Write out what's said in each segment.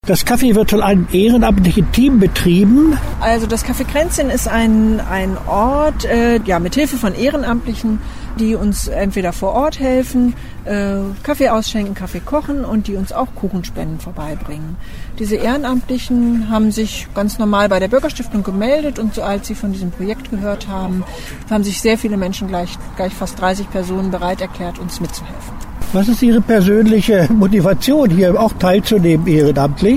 Das Café wird von einem ehrenamtlichen Team betrieben. Also das Café Kränzchen ist ein Ort, mit Hilfe von Ehrenamtlichen, die uns entweder vor Ort helfen, Kaffee ausschenken, Kaffee kochen und die uns auch Kuchenspenden vorbeibringen. Diese Ehrenamtlichen haben sich ganz normal bei der Bürgerstiftung gemeldet und so als sie von diesem Projekt gehört haben sich sehr viele Menschen, gleich fast 30 Personen, bereit erklärt, uns mitzuhelfen. Was ist Ihre persönliche Motivation, hier auch teilzunehmen ehrenamtlich?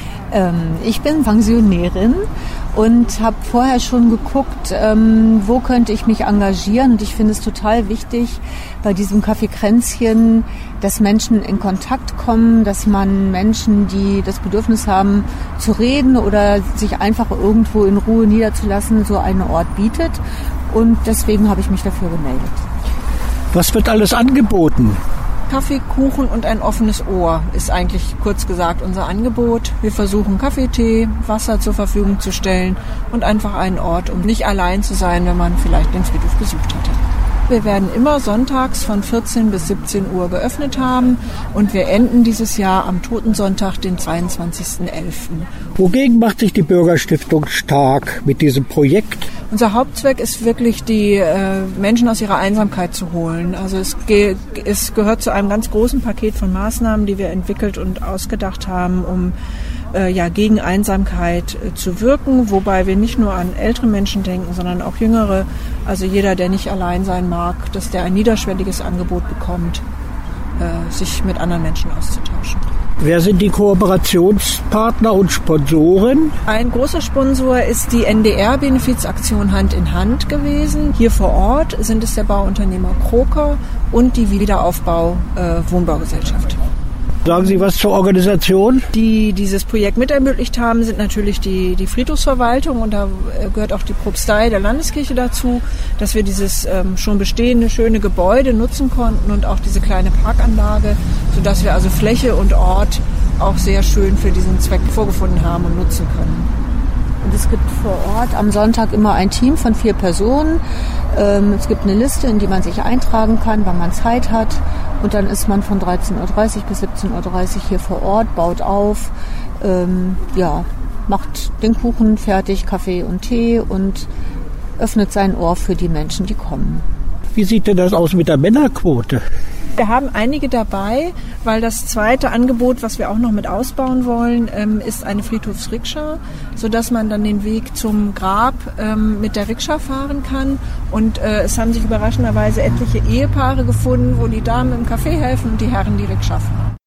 Ich bin Pensionärin und habe vorher schon geguckt, wo könnte ich mich engagieren. Und ich finde es total wichtig bei diesem Café Kränzchen, dass Menschen in Kontakt kommen, dass man Menschen, die das Bedürfnis haben, zu reden oder sich einfach irgendwo in Ruhe niederzulassen, so einen Ort bietet. Und deswegen habe ich mich dafür gemeldet. Was wird alles angeboten? Kaffee, Kuchen und ein offenes Ohr ist eigentlich kurz gesagt unser Angebot. Wir versuchen Kaffee, Tee, Wasser zur Verfügung zu stellen und einfach einen Ort, um nicht allein zu sein, wenn man vielleicht den Friedhof besucht hatte. Wir werden immer sonntags von 14 bis 17 Uhr geöffnet haben und wir enden dieses Jahr am Totensonntag, den 22.11. Wogegen macht sich die Bürgerstiftung stark mit diesem Projekt? Unser Hauptzweck ist wirklich, die Menschen aus ihrer Einsamkeit zu holen. Also es gehört zu einem ganz großen Paket von Maßnahmen, die wir entwickelt und ausgedacht haben, um gegen Einsamkeit zu wirken, wobei wir nicht nur an ältere Menschen denken, sondern auch jüngere, also jeder, der nicht allein sein mag, dass der ein niederschwelliges Angebot bekommt, sich mit anderen Menschen auszutauschen. Wer sind die Kooperationspartner und Sponsoren? Ein großer Sponsor ist die NDR-Benefizaktion Hand in Hand gewesen. Hier vor Ort sind es der Bauunternehmer Kroker und die Wiederaufbau Wohnbaugesellschaft. Sagen Sie was zur Organisation? Die dieses Projekt mit ermöglicht haben, sind natürlich die Friedhofsverwaltung und da gehört auch die Propstei der Landeskirche dazu, dass wir dieses schon bestehende schöne Gebäude nutzen konnten und auch diese kleine Parkanlage, sodass wir also Fläche und Ort auch sehr schön für diesen Zweck vorgefunden haben und nutzen können. Und es gibt vor Ort am Sonntag immer ein Team von 4 Personen. Es gibt eine Liste, in die man sich eintragen kann, wann man Zeit hat. Und dann ist man von 13.30 Uhr bis 17.30 Uhr hier vor Ort, baut auf, macht den Kuchen fertig, Kaffee und Tee und öffnet sein Ohr für die Menschen, die kommen. Wie sieht denn das aus mit der Männerquote? Wir haben einige dabei, weil das zweite Angebot, was wir auch noch mit ausbauen wollen, ist eine Friedhofsrikscha, sodass man dann den Weg zum Grab mit der Rikscha fahren kann. Und es haben sich überraschenderweise etliche Ehepaare gefunden, wo die Damen im Café helfen und die Herren die Rikscha fahren.